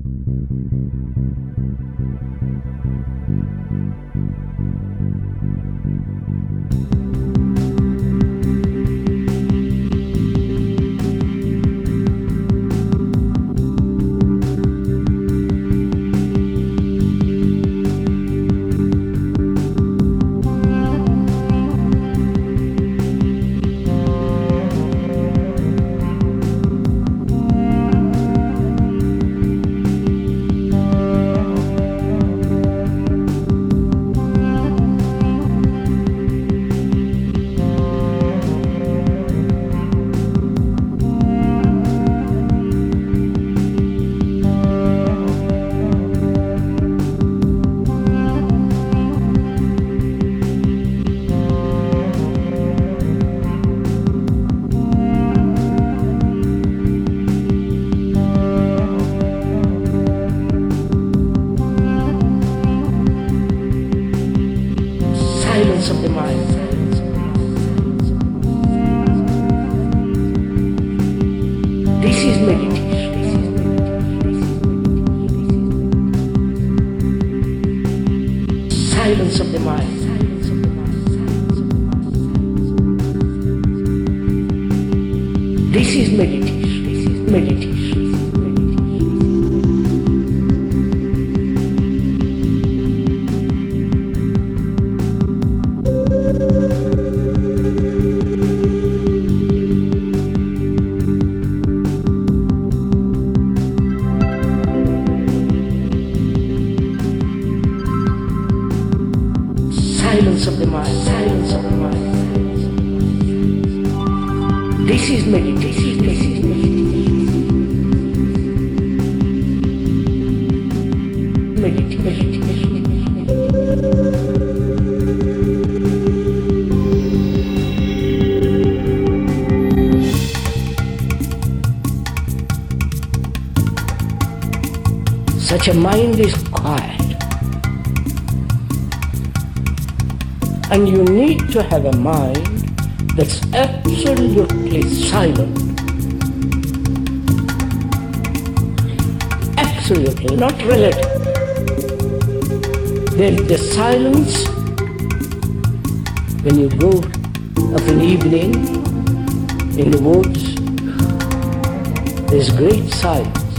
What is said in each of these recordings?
Silence of the mind. This is meditation. Silence of the mind. This is meditation. Meditation. Silence of the mind, silence of the mind. This is meditation, this is meditation. Such a mind is quiet. And you need to have a mind that's absolutely silent. Absolutely, not relative. There is the silence when you go of an evening in the woods. There's great silence.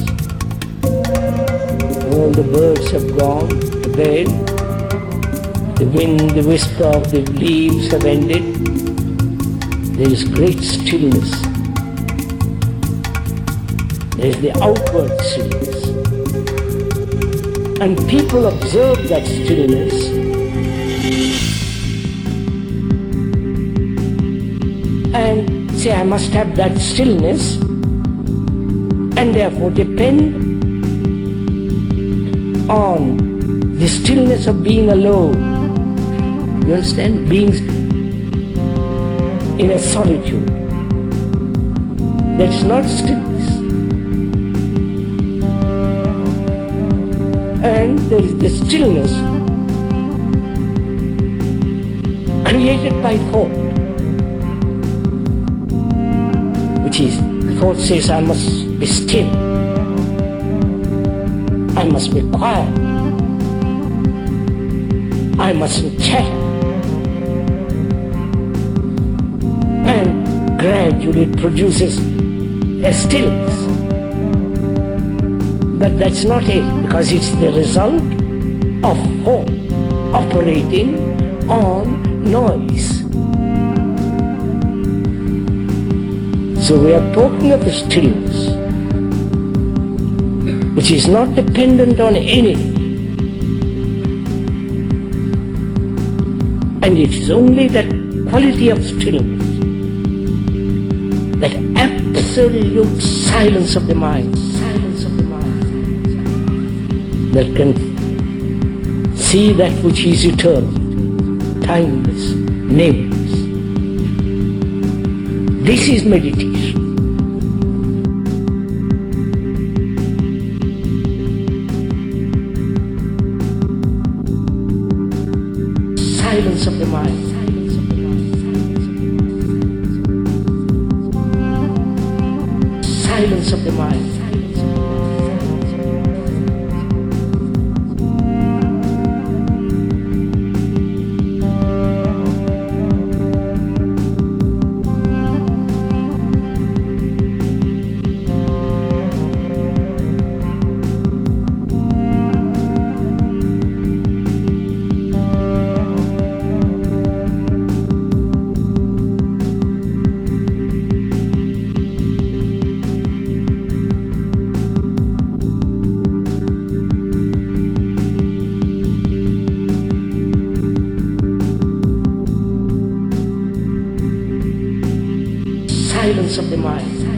All the birds have gone to bed. The wind, the whisper of the leaves have ended. There is great stillness. There is the outward stillness. And people observe that stillness and say, I must have that stillness, and therefore depend on the stillness of being alone. You understand? Being in a solitude. That's not stillness. And there is the stillness created by thought, which is, thought says, I must be still. I must be quiet. I mustn't chatter. And gradually it produces a stillness. But that's not it, because it's the result of thought operating on noise. So we are talking of the stillness, which is not dependent on anything. And it is only that quality of stillness, that absolute silence of the mind, that can see that which is eternal, timeless, nameless. This is meditation. Silence of the mind. Silence of the mind. silence of the mind.